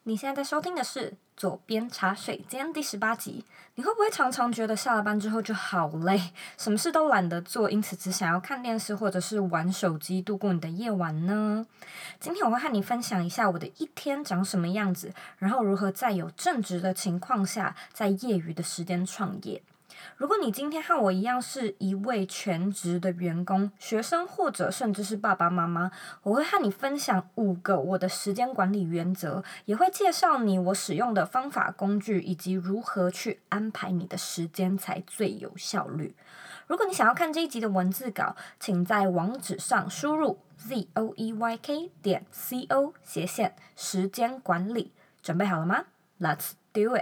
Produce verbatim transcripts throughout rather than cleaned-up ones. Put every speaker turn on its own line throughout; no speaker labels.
你现在在收听的是左边茶水间第十八集。你会不会常常觉得下了班之后就好累，什么事都懒得做，因此只想要看电视或者是玩手机度过你的夜晚呢？今天我会和你分享一下我的一天长什么样子，然后如何在有正职的情况下，在业余的时间创业。如果你今天和我一样是一位全职的员工、学生或者甚至是爸爸妈妈，我会和你分享五个我的时间管理原则，也会介绍你我使用的方法工具，以及如何去安排你的时间才最有效率。如果你想要看这一集的文字稿，请在网址上输入 zoeyk 点 co 斜线时间管理。准备好了吗？ Let's do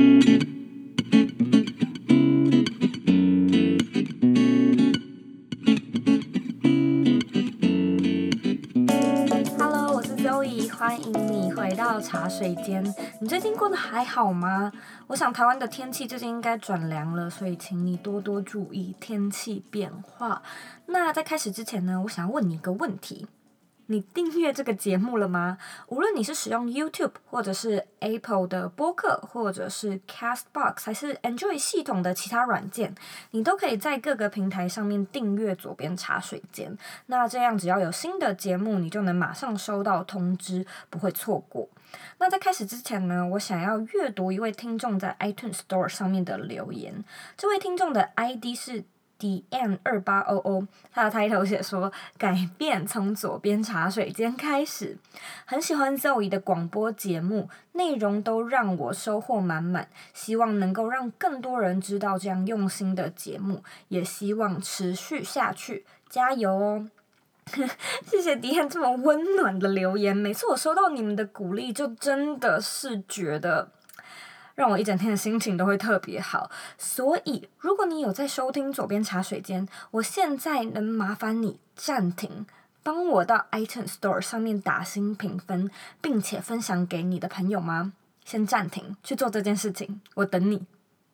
it。Hello， 我是 Zoe， 欢迎你回到茶水间。你最近过得还好吗？我想台湾的天气最近应该转凉了，所以请你多多注意天气变化。那在开始之前呢，我想要问你一个问题。你订阅这个节目了吗？无论你是使用 YouTube 或者是 Apple 的播客，或者是 Castbox 还是 Android 系统的其他软件，你都可以在各个平台上面订阅左边茶水间。那这样只要有新的节目，你就能马上收到通知，不会错过。那在开始之前呢，我想要阅读一位听众在 iTunes Store 上面的留言。这位听众的 I D 是D N 二八零零，他的 title 写说改变从左边茶水间开始，很喜欢 Zoe 的广播节目，内容都让我收获满满，希望能够让更多人知道这样用心的节目，也希望持续下去，加油哦。谢谢迪安这么温暖的留言，每次我收到你们的鼓励，就真的是觉得让我一整天的心情都会特别好。所以如果你有在收听左边茶水间，我现在能麻烦你暂停，帮我到 iTunes Store 上面打星评分，并且分享给你的朋友吗？先暂停去做这件事情，我等你。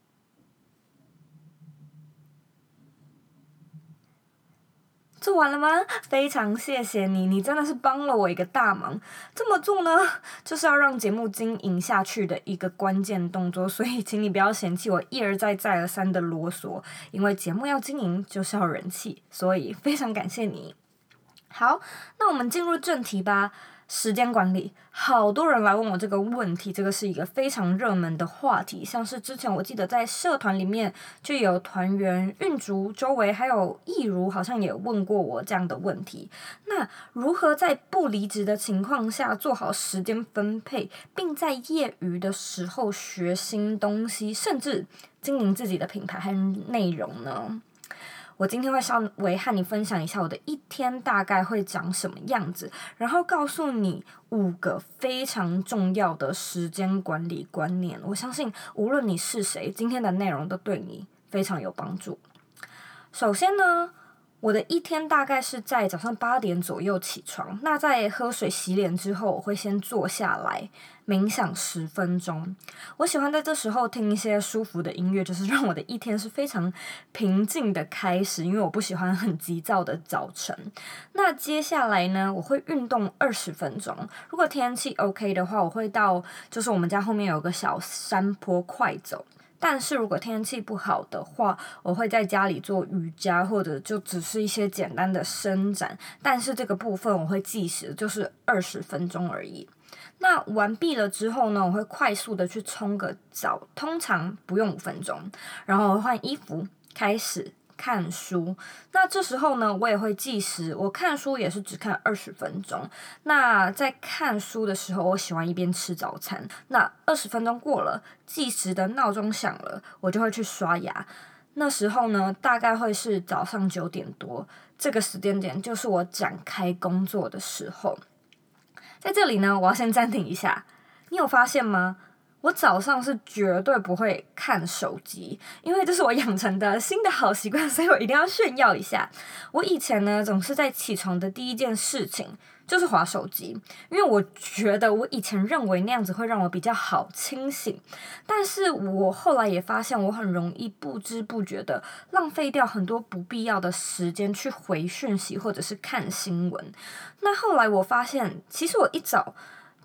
做完了吗？非常谢谢你，你真的是帮了我一个大忙。这么做呢，就是要让节目经营下去的一个关键动作，所以请你不要嫌弃我一而再再而三的啰嗦，因为节目要经营就是要人气，所以非常感谢你。好，那我们进入正题吧。时间管理，好多人来问我这个问题，这个是一个非常热门的话题。像是之前我记得在社团里面就有团员运竹、周围还有易如，好像也问过我这样的问题。那如何在不离职的情况下做好时间分配，并在业余的时候学新东西，甚至经营自己的品牌和内容呢？我今天会稍微和你分享一下我的一天大概会长什么样子，然后告诉你五个非常重要的时间管理观念。我相信无论你是谁，今天的内容都对你非常有帮助。首先呢，我的一天大概是在早上八点左右起床，那在喝水洗脸之后，我会先坐下来冥想十分钟。我喜欢在这时候听一些舒服的音乐，就是让我的一天是非常平静的开始，因为我不喜欢很急躁的早晨。那接下来呢，我会运动二十分钟。如果天气 OK 的话，我会到就是我们家后面有个小山坡快走。但是如果天气不好的话，我会在家里做瑜伽，或者就只是一些简单的伸展，但是这个部分我会计时，就是二十分钟而已。那完毕了之后呢，我会快速的去冲个澡，通常不用五分钟，然后我会换衣服，开始看书。那这时候呢，我也会计时，我看书也是只看二十分钟。那在看书的时候，我喜欢一边吃早餐。那二十分钟过了，计时的闹钟响了，我就会去刷牙。那时候呢，大概会是早上九点多，这个时间点就是我展开工作的时候。在这里呢，我要先暂停一下。你有发现吗？我早上是绝对不会看手机，因为这是我养成的新的好习惯，所以我一定要炫耀一下。我以前呢，总是在起床的第一件事情就是滑手机，因为我觉得我以前认为那样子会让我比较好清醒，但是我后来也发现我很容易不知不觉的浪费掉很多不必要的时间去回讯息或者是看新闻。那后来我发现，其实我一早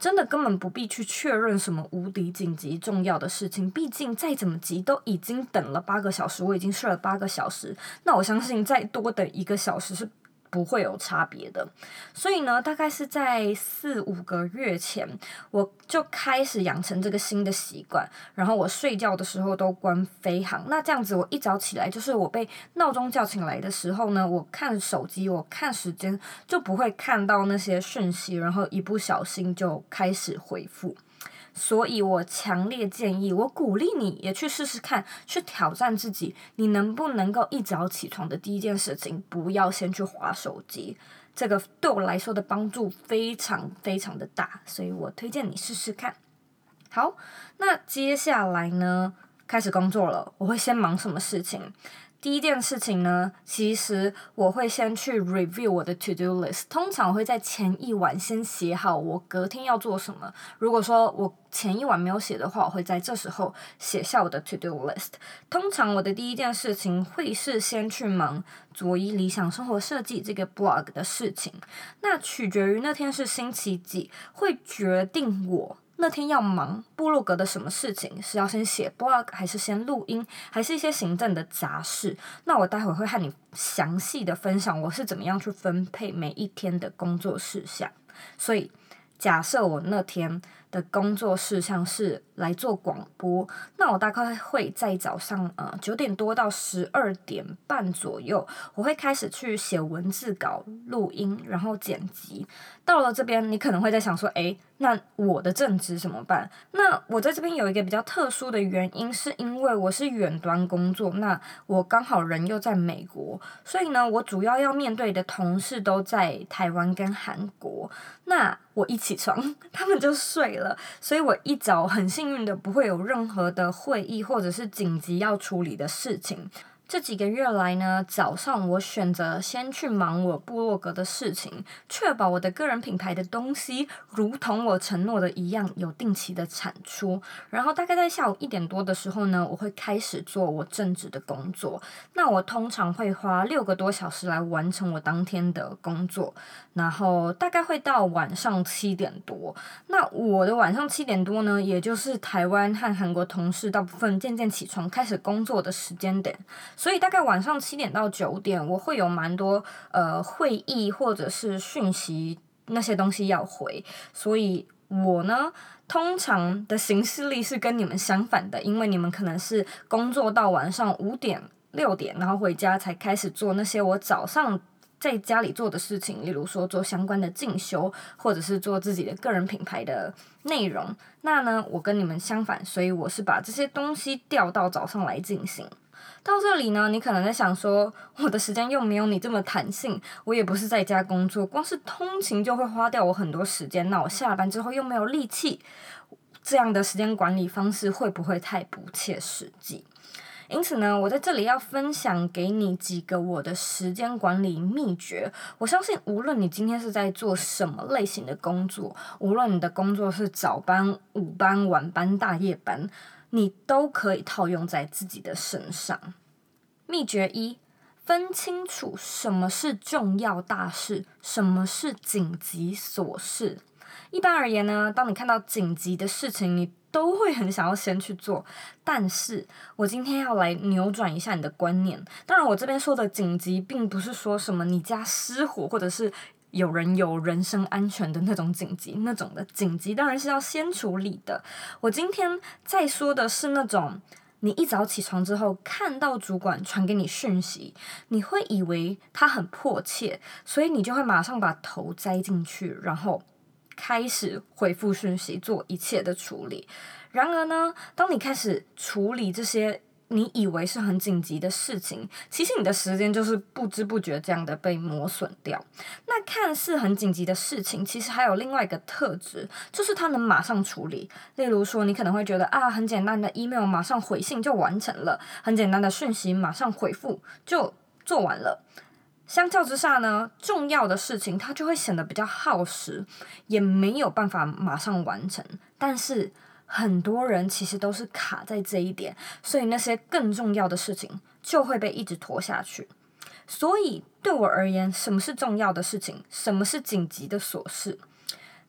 真的根本不必去确认什么无敌紧急重要的事情，毕竟再怎么急都已经等了八个小时，我已经睡了八个小时，那我相信再多的一个小时是不会有差别的。所以呢，大概是在四五个月前，我就开始养成这个新的习惯，然后我睡觉的时候都关飞航。那这样子，我一早起来，就是我被闹钟叫醒来的时候呢，我看手机，我看时间，就不会看到那些讯息，然后一不小心就开始回复。所以我强烈建议，我鼓励你也去试试看，去挑战自己，你能不能够一早起床的第一件事情，不要先去滑手机。这个对我来说的帮助非常非常的大，所以我推荐你试试看。好，那接下来呢，开始工作了，我会先忙什么事情？第一件事情呢，其实我会先去 review 我的 to do list， 通常我会在前一晚先写好我隔天要做什么。如果说我前一晚没有写的话，我会在这时候写下我的 to do list。通常我的第一件事情会是先去忙佐伊理想生活设计这个 blog 的事情，那取决于那天是星期几，会决定我那天要忙部落格的什么事情，是要先写 blog 还是先录音，还是一些行政的杂事。那我待会会和你详细的分享我是怎么样去分配每一天的工作事项。所以假设我那天的工作事项是来做广播，那我大概会在早上呃九点多到十二点半左右，我会开始去写文字稿、录音，然后剪辑。到了这边，你可能会在想说，诶，那我的正职怎么办？那我在这边有一个比较特殊的原因，是因为我是远端工作，那我刚好人又在美国，所以呢，我主要要面对的同事都在台湾跟韩国。那我一起床，他们就睡了，所以我一早很幸运的不会有任何的会议或者是紧急要处理的事情。这几个月来呢，早上我选择先去忙我部落格的事情，确保我的个人品牌的东西如同我承诺的一样有定期的产出。然后大概在下午一点多的时候呢，我会开始做我正职的工作。那我通常会花六个多小时来完成我当天的工作，然后大概会到晚上七点多。那我的晚上七点多呢，也就是台湾和韩国同事大部分渐渐起床开始工作的时间点。所以大概晚上七点到九点，我会有蛮多呃会议或者是讯息那些东西要回，所以我呢通常的行事历是跟你们相反的，因为你们可能是工作到晚上五点六点，然后回家才开始做那些我早上在家里做的事情，例如说做相关的进修，或者是做自己的个人品牌的内容。那呢，我跟你们相反，所以我是把这些东西调到早上来进行。到这里呢，你可能在想说，我的时间又没有你这么弹性，我也不是在家工作，光是通勤就会花掉我很多时间，那我下班之后又没有力气，这样的时间管理方式会不会太不切实际？因此呢，我在这里要分享给你几个我的时间管理秘诀。我相信无论你今天是在做什么类型的工作，无论你的工作是早班、午班、晚班、大夜班，你都可以套用在自己的身上。秘诀一，分清楚什么是重要大事，什么是紧急琐事。一般而言呢，当你看到紧急的事情，你都会很想要先去做。但是我今天要来扭转一下你的观念。当然，我这边说的紧急，并不是说什么你家失火，或者是有人有人身安全的那种紧急，那种的紧急当然是要先处理的。我今天在说的是那种，你一早起床之后看到主管传给你讯息，你会以为他很迫切，所以你就会马上把头栽进去，然后开始回复讯息，做一切的处理。然而呢，当你开始处理这些你以为是很紧急的事情，其实你的时间就是不知不觉这样的被磨损掉。那看似很紧急的事情，其实还有另外一个特质，就是它能马上处理。例如说，你可能会觉得啊，很简单的 email 马上回信就完成了，很简单的讯息马上回复就做完了。相较之下呢，重要的事情它就会显得比较耗时，也没有办法马上完成。但是很多人其实都是卡在这一点，所以那些更重要的事情就会被一直拖下去。所以对我而言，什么是重要的事情，什么是紧急的琐事？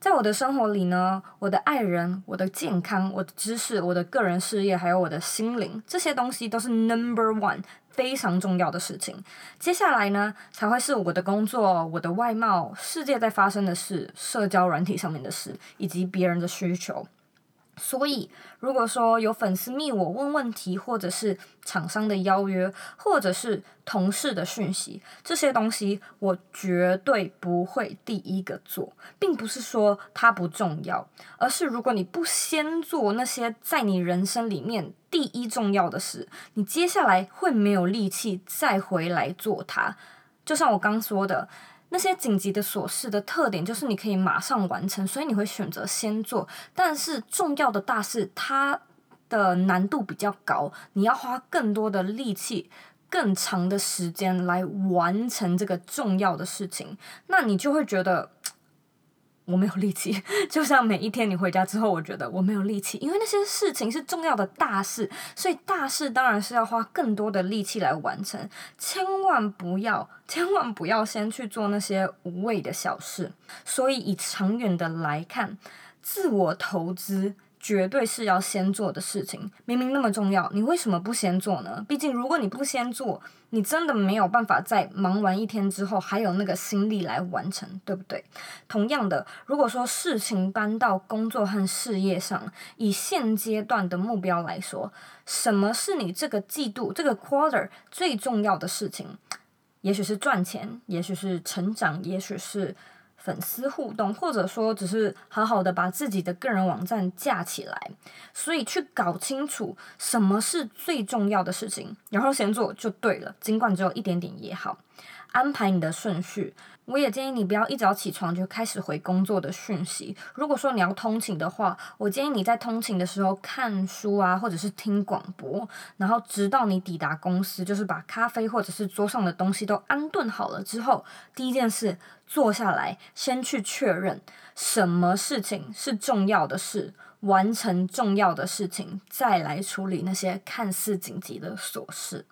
在我的生活里呢，我的爱人、我的健康、我的知识、我的个人事业，还有我的心灵，这些东西都是 number one 非常重要的事情。接下来呢，才会是我的工作、我的外貌、世界在发生的事、社交软体上面的事，以及别人的需求。所以，如果说有粉丝密我问问题，或者是厂商的邀约，或者是同事的讯息，这些东西我绝对不会第一个做，并不是说它不重要，而是如果你不先做那些在你人生里面第一重要的事，你接下来会没有力气再回来做它。就像我刚说的，那些紧急的琐事的特点就是你可以马上完成，所以你会选择先做。但是重要的大事，它的难度比较高，你要花更多的力气、更长的时间来完成这个重要的事情，那你就会觉得我没有力气。就像每一天你回家之后，我觉得我没有力气，因为那些事情是重要的大事，所以大事当然是要花更多的力气来完成。千万不要，千万不要先去做那些无谓的小事。所以以长远的来看，自我投资绝对是要先做的事情。明明那么重要，你为什么不先做呢？毕竟如果你不先做，你真的没有办法在忙完一天之后还有那个心力来完成，对不对？同样的，如果说事情搬到工作和事业上，以现阶段的目标来说，什么是你这个季度这个 quarter 最重要的事情？也许是赚钱，也许是成长，也许是粉丝互动，或者说只是好好的把自己的个人网站架起来。所以去搞清楚什么是最重要的事情，然后先做就对了，尽管只有一点点也好。安排你的顺序，我也建议你不要一早起床就开始回工作的讯息。如果说你要通勤的话，我建议你在通勤的时候看书啊，或者是听广播，然后直到你抵达公司，就是把咖啡或者是桌上的东西都安顿好了之后，第一件事坐下来，先去确认什么事情是重要的事，完成重要的事情，再来处理那些看似紧急的琐事。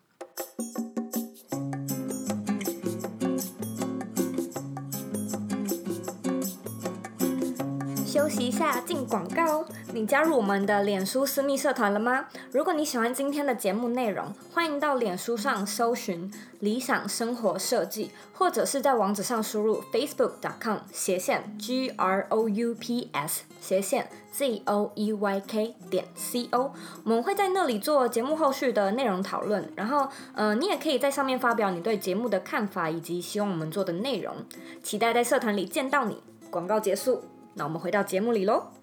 休息一下，进广告。你加入我们的脸书私密社团了吗？如果你喜欢今天的节目内容，欢迎到脸书上搜寻理想生活设计，或者是在网址上输入 facebook dot com 斜线 G R O U P S 斜线 Z O E Y K 点 C O。我们会在那里做节目后续的内容讨论，然后呃，你也可以在上面发表你对节目的看法以及希望我们做的内容。期待在社团里见到你。广告结束。那我们回到节目里咯。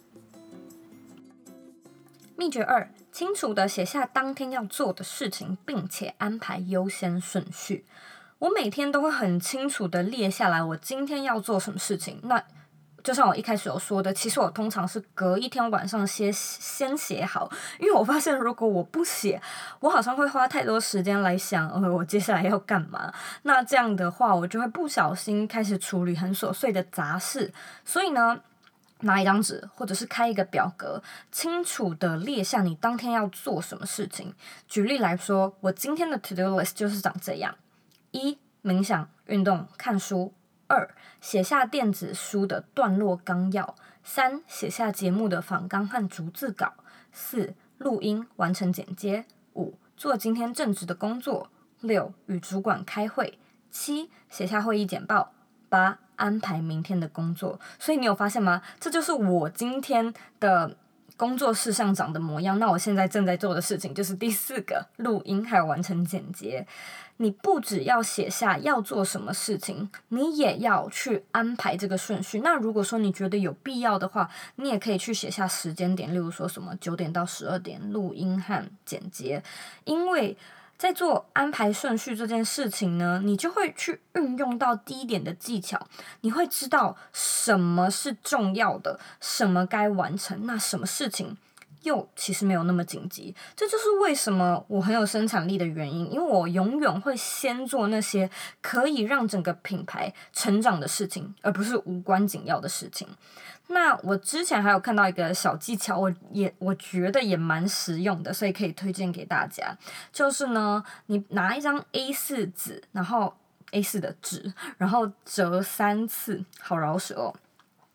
秘诀二，清楚地写下当天要做的事情，并且安排优先顺序。我每天都会很清楚地列下来我今天要做什么事情。那就像我一开始有说的，其实我通常是隔一天晚上先先写好，因为我发现如果我不写，我好像会花太多时间来想，呃，我接下来要干嘛。那这样的话，我就会不小心开始处理很琐碎的杂事。所以呢，拿一张纸或者是开一个表格，清楚地列下你当天要做什么事情。举例来说，我今天的 to do list 就是长这样：一、冥想、运动、看书；二、写下电子书的段落纲要；三、写下节目的访纲和逐字稿；四、录音完成剪接；五、做今天正职的工作；六、与主管开会；七、写下会议简报；八、安排明天的工作。所以你有发现吗？这就是我今天的工作事项长的模样。那我现在正在做的事情就是第四个，录音还有完成剪接。你不只要写下要做什么事情，你也要去安排这个顺序。那如果说你觉得有必要的话，你也可以去写下时间点，例如说什么九点到十二点录音和剪接。因为在做安排顺序这件事情呢，你就会去运用到第一点的技巧，你会知道什么是重要的，什么该完成，那什么事情又其实没有那么紧急。这就是为什么我很有生产力的原因，因为我永远会先做那些可以让整个品牌成长的事情，而不是无关紧要的事情。那我之前还有看到一个小技巧，我也我觉得也蛮实用的，所以可以推荐给大家。就是呢，你拿一张 A 四 纸，然后 A 四 的纸，然后折三次，好饶舌哦。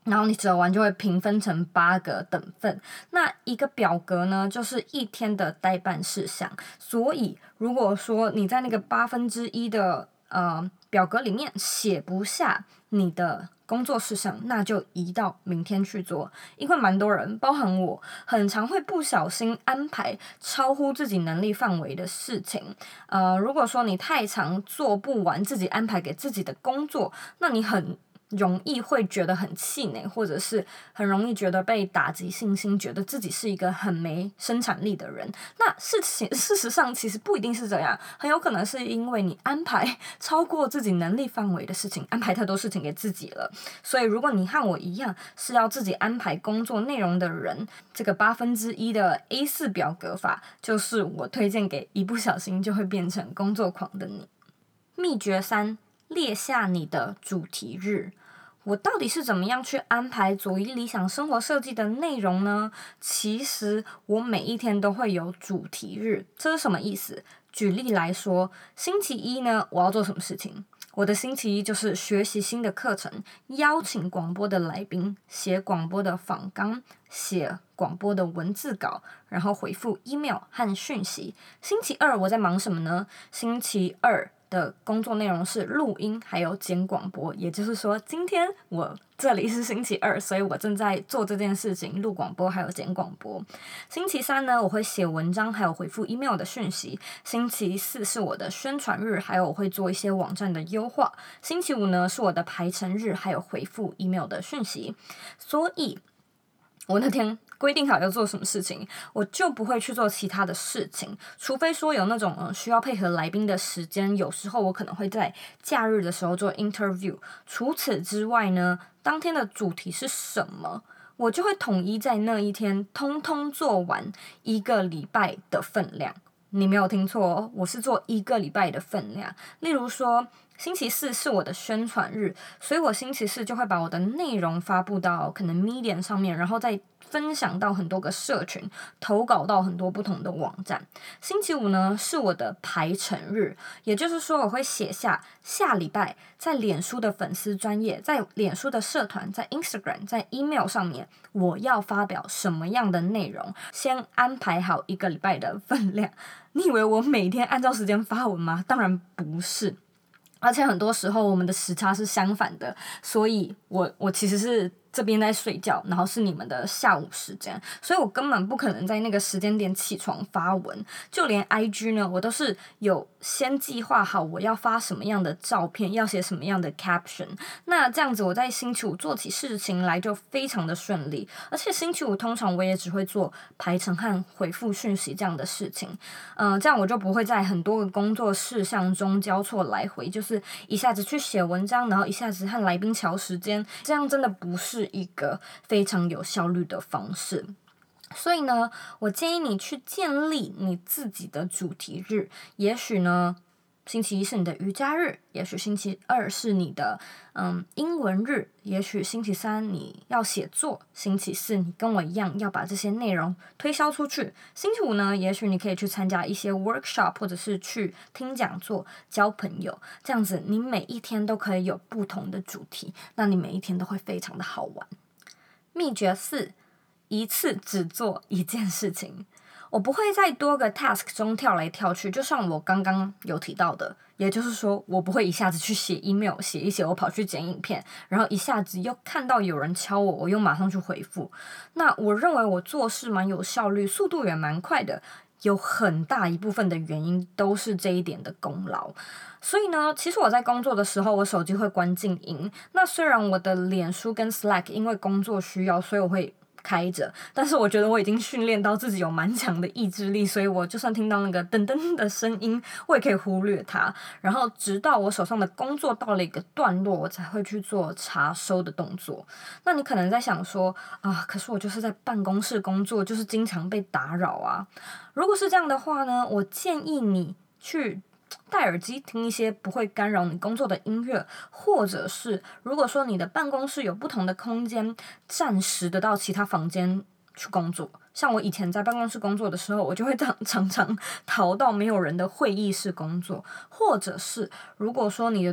然后你折完就会平分成八个等份。那一个表格呢，就是一天的待办事项。所以如果说你在那个八分之一的呃表格里面写不下你的工作事项，那就移到明天去做。因为蛮多人，包含我，很常会不小心安排超乎自己能力范围的事情。呃，如果说你太常做不完自己安排给自己的工作，那你很容易会觉得很气馁，或者是很容易觉得被打击信心，觉得自己是一个很没生产力的人。那事情事实上其实不一定是这样，很有可能是因为你安排超过自己能力范围的事情，安排太多事情给自己了。所以如果你和我一样是要自己安排工作内容的人，这个八分之一的 A 四 表格法就是我推荐给一不小心就会变成工作狂的你。秘诀三，列下你的主题日。我到底是怎么样去安排佐伊理想生活设计的内容呢？其实我每一天都会有主题日，这是什么意思？举例来说，星期一呢，我要做什么事情？我的星期一就是学习新的课程，邀请广播的来宾，写广播的访纲，写广播的文字稿，然后回复 email 和讯息。星期二我在忙什么呢？星期二的工作内容是录音还有剪广播，也就是说今天我这里是星期二，所以我正在做这件事情，录广播还有剪广播。星期三呢，我会写文章还有回复 email 的讯息。星期四是我的宣传日，还有我会做一些网站的优化。星期五呢是我的排程日，还有回复 email 的讯息。所以我那天规定好要做什么事情，我就不会去做其他的事情，除非说有那种、呃、需要配合来宾的时间，有时候我可能会在假日的时候做 interview。除此之外呢，当天的主题是什么，我就会统一在那一天通通做完一个礼拜的分量。你没有听错哦，我是做一个礼拜的分量。例如说星期四是我的宣传日，所以我星期四就会把我的内容发布到可能 Medium 上面，然后再分享到很多个社群，投稿到很多不同的网站。星期五呢是我的排程日，也就是说我会写下下礼拜在脸书的粉丝专页，在脸书的社团，在 Instagram， 在 email 上面我要发表什么样的内容，先安排好一个礼拜的分量。你以为我每天按照时间发文吗？当然不是。而且很多时候我们的时差是相反的，所以我我其实是这边在睡觉，然后是你们的下午时间，所以我根本不可能在那个时间点起床发文。就连 I G 呢，我都是有先计划好我要发什么样的照片，要写什么样的 caption。那这样子我在星期五做起事情来就非常的顺利，而且星期五通常我也只会做排程和回复讯息这样的事情。嗯、呃，这样我就不会在很多个工作事项中交错来回，就是一下子去写文章，然后一下子和来宾调时间，这样真的不是一个非常有效率的方式。所以呢，我建议你去建立你自己的主题日。也许呢，星期一是你的瑜伽日，也许星期二是你的嗯英文日，也许星期三你要写作，星期四你跟我一样要把这些内容推销出去。星期五呢，也许你可以去参加一些 workshop， 或者是去听讲座、交朋友，这样子你每一天都可以有不同的主题，那你每一天都会非常的好玩。秘诀四，一次只做一件事情。我不会在多个 task 中跳来跳去，就像我刚刚有提到的，也就是说我不会一下子去写 email， 写一写我跑去剪影片，然后一下子又看到有人敲我，我又马上去回复。那我认为我做事蛮有效率，速度也蛮快的，有很大一部分的原因都是这一点的功劳。所以呢，其实我在工作的时候，我手机会关静音。那虽然我的脸书跟 Slack 因为工作需要，所以我会开着，但是我觉得我已经训练到自己有蛮强的意志力，所以我就算听到那个噔噔的声音，我也可以忽略它，然后直到我手上的工作到了一个段落，我才会去做查收的动作。那你可能在想说啊，可是我就是在办公室工作，就是经常被打扰啊。如果是这样的话呢，我建议你去戴耳机听一些不会干扰你工作的音乐，或者是如果说你的办公室有不同的空间，暂时的到其他房间去工作。像我以前在办公室工作的时候，我就会常常常逃到没有人的会议室工作，或者是如果说你的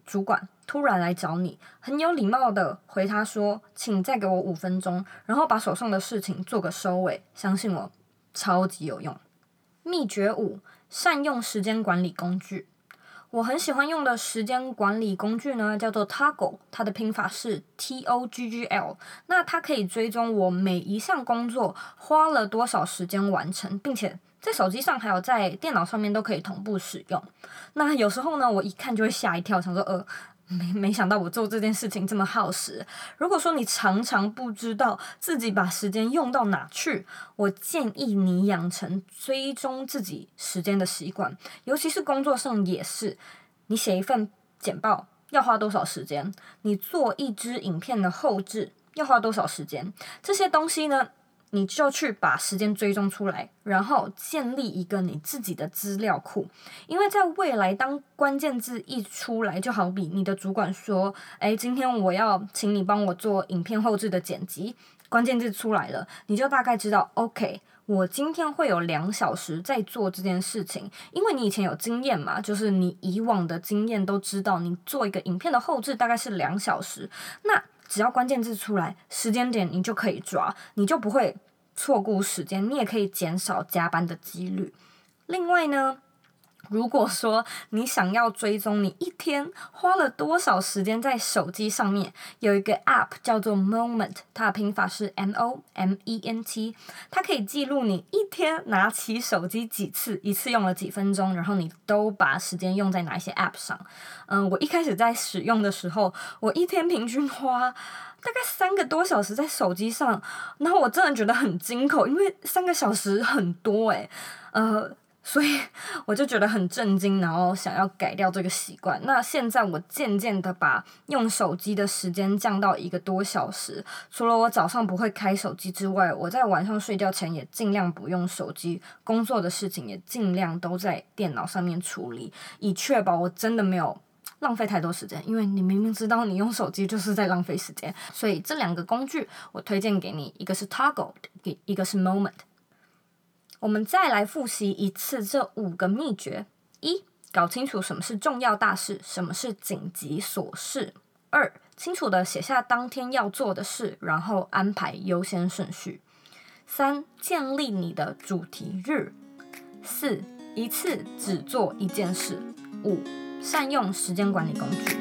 主管突然来找你，很有礼貌的回他说，请再给我五分钟，然后把手上的事情做个收尾，相信我，超级有用。秘诀五，善用时间管理工具。我很喜欢用的时间管理工具呢，叫做 Toggl， 它的拼法是 T O G G L。那它可以追踪我每一项工作花了多少时间完成，并且在手机上还有在电脑上面都可以同步使用。那有时候呢，我一看就会吓一跳，想说呃。没没想到我做这件事情这么耗时。如果说你常常不知道自己把时间用到哪去，我建议你养成追踪自己时间的习惯，尤其是工作上也是。你写一份简报要花多少时间？你做一支影片的后制要花多少时间？这些东西呢，你就去把时间追踪出来，然后建立一个你自己的资料库。因为在未来当关键字一出来，就好比你的主管说，诶，今天我要请你帮我做影片后制的剪辑，关键字出来了，你就大概知道 OK， 我今天会有两小时在做这件事情。因为你以前有经验嘛，就是你以往的经验都知道，你做一个影片的后制大概是两小时，那只要关键字出来，时间点你就可以抓，你就不会错估时间，你也可以减少加班的几率。另外呢，如果说你想要追踪你一天花了多少时间在手机上面，有一个 App 叫做 Moment， 它的拼法是 M O M E N T， 它可以记录你一天拿起手机几次，一次用了几分钟，然后你都把时间用在哪一些 App 上。嗯，我一开始在使用的时候，我一天平均花大概三个多小时在手机上，然后我真的觉得很惊恐，因为三个小时很多诶、欸、呃所以我就觉得很震惊，然后想要改掉这个习惯。那现在我渐渐的把用手机的时间降到一个多小时，除了我早上不会开手机之外，我在晚上睡觉前也尽量不用手机，工作的事情也尽量都在电脑上面处理，以确保我真的没有浪费太多时间。因为你明明知道你用手机就是在浪费时间，所以这两个工具我推荐给你，一个是 Toggl， 一个是 Moment。我们再来复习一次这五个秘诀：一、搞清楚什么是重要大事，什么是紧急琐事；二、清楚的写下当天要做的事，然后安排优先顺序；三、建立你的主题日；四、一次只做一件事；五、善用时间管理工具。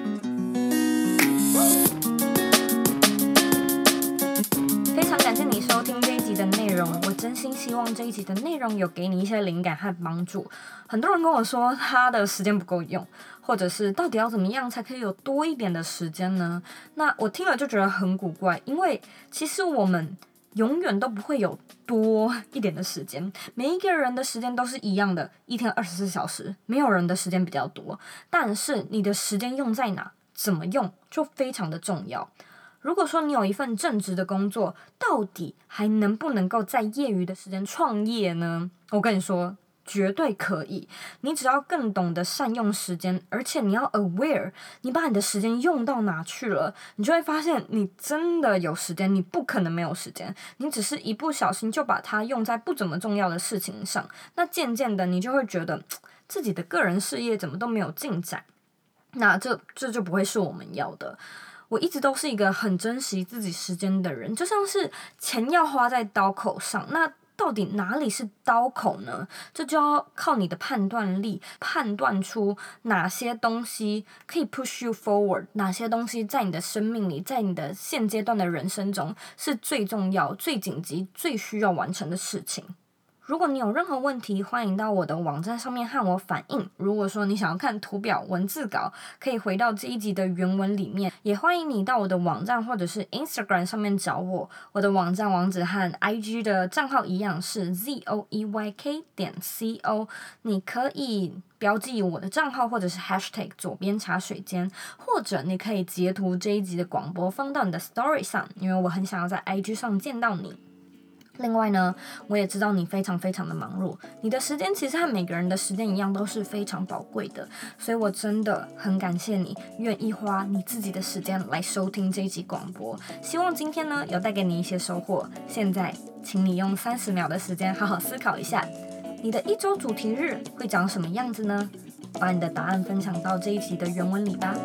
非常感谢你收听这一集的内容，我真心希望这一集的内容有给你一些灵感和帮助。很多人跟我说他的时间不够用，或者是到底要怎么样才可以有多一点的时间呢？那我听了就觉得很古怪，因为其实我们永远都不会有多一点的时间，每一个人的时间都是一样的，一天二十四小时，没有人的时间比较多，但是你的时间用在哪，怎么用就非常的重要。如果说你有一份正职的工作，到底还能不能够在业余的时间创业呢？我跟你说，绝对可以。你只要更懂得善用时间，而且你要 aware， 你把你的时间用到哪去了，你就会发现你真的有时间，你不可能没有时间，你只是一不小心就把它用在不怎么重要的事情上，那渐渐的你就会觉得自己的个人事业怎么都没有进展，那这这就不会是我们要的。我一直都是一个很珍惜自己时间的人，就像是钱要花在刀口上，那到底哪里是刀口呢？这就要靠你的判断力，判断出哪些东西可以 push you forward， 哪些东西在你的生命里，在你的现阶段的人生中是最重要、最紧急、最需要完成的事情。如果你有任何问题，欢迎到我的网站上面和我反映。如果说你想要看图表、文字稿，可以回到这一集的原文里面。也欢迎你到我的网站或者是 Instagram 上面找我。我的网站网址和 I G 的账号一样是 Z O E Y K 点 C O。你可以标记我的账号或者是 hashtag 左边茶水间，或者你可以截图这一集的广播放到你的 story 上，因为我很想要在 I G 上见到你。另外呢，我也知道你非常非常的忙碌，你的时间其实和每个人的时间一样都是非常宝贵的，所以我真的很感谢你愿意花你自己的时间来收听这一集广播。希望今天呢有带给你一些收获。现在请你用三十秒的时间好好思考一下，你的一周主题日会长什么样子呢？把你的答案分享到这一集的原文里吧。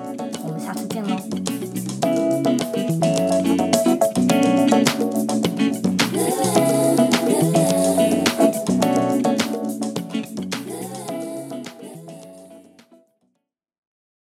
我们下次见喽。